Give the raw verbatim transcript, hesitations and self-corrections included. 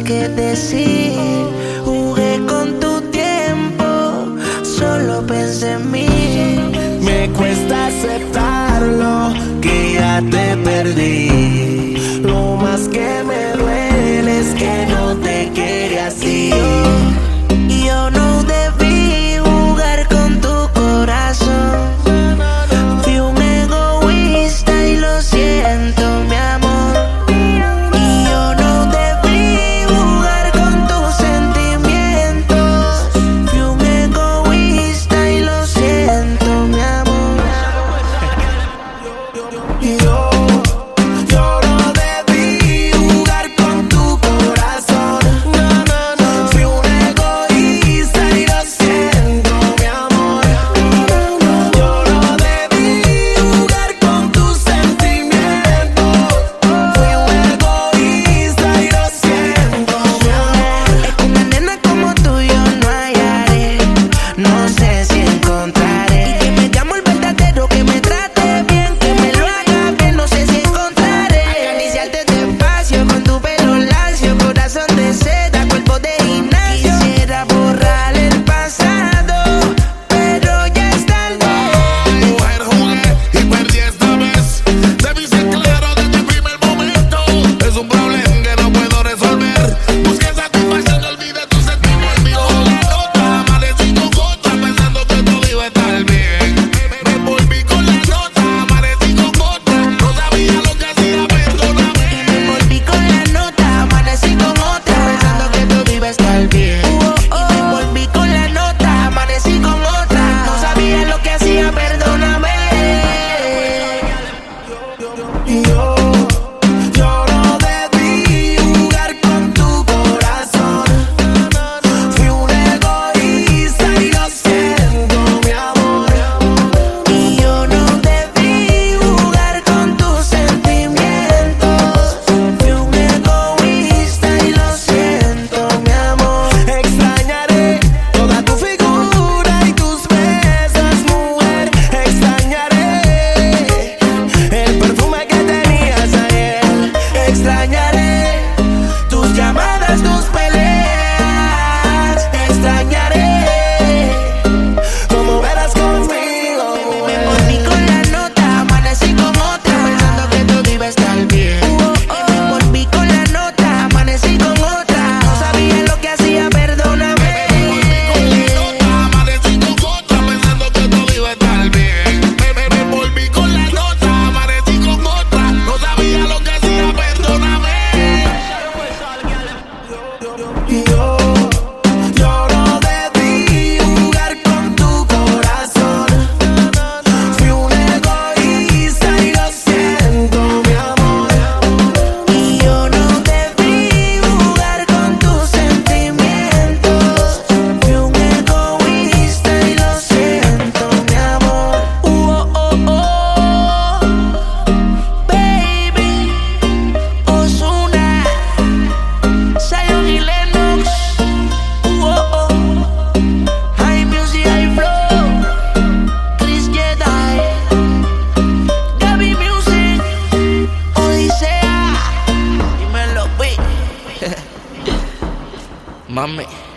qué decir. Jugué con tu tiempo, solo pensé en mí. Me cuesta aceptarlo, que ya te perdí. Lo más que me duele es que no te quería así. Y yo no debí jugar con tu corazón. Fui un egoísta y lo siento, mi amor. Y yo no debí jugar con tus sentimientos. Fui un egoísta y lo siento, mi amor. Y yo, yo no debí jugar con tu corazón. No, no, no. Fui un egoísta y lo siento, mi amor. Yo no debí jugar con tus sentimientos. Fui un egoísta y lo siento, mi amor. Es que una nena como tú yo no hallaré. No sé si encontraré. Y que me llamo el verdadero, que me trate bien, que me lo haga bien. No sé si encontraré. Acariciarte despacio con tu pelo lacio, corazón de seda, cuerpo de gimnasio. Quisiera borrar el pasado, pero ya es tarde. Mujer, jugué y perdí esta vez. Debí ser claro desde el primer momento. Es un problema que no puedo resolver. Busqué satisfacción y olvidé tu sentimiento. Digo la nota, amanecí con otra, pensando que todo iba a estar bien. Me volví con la nota, amanecí con otra. No sabía lo que hacía, perdóname. Y me volví con la nota, amanecí con otra, pensando que todo iba a estar bien. Y me volví con la nota, amanecí con otra, no sabía lo que hacía, perdóname. Y yo, yo no debí jugar con tu corazón. Fui un egoísta y lo siento, mi amor. Y yo no debí jugar con tus sentimientos. Fui un egoísta y lo siento, mi amor. Extrañaré toda tu figura y tus besos, mujer. Extrañaré el perfume que tenías ayer. Extrañaré tus llamadas, tus peleas. Extrañaré cómo verás conmigo, Me mujer. volví con la nota, amanecí con otra, pensando que todo iba a estar bien. Y me volví con la nota, amanecí con otra, no sabía lo que hacía, perdóname. Amanecí con otra, pensando que todo iba a estar bien. Me, me, me volví con la nota, amanecí con otra. No sabía lo que hacía, perdóname. Y yo, yo no debí jugar con tu corazón. Fui un egoísta y lo siento, mi amor. Y yo no debí jugar con tus sentimientos. Fui un egoísta y lo siento, mi amor. Uh, oh, oh, baby, Ozuna, Zion y Lennox. Uh, oh, oh, high music, high flow, Chris Jedi, Gaby Music, Odisea. Dímelo, güey. Mami.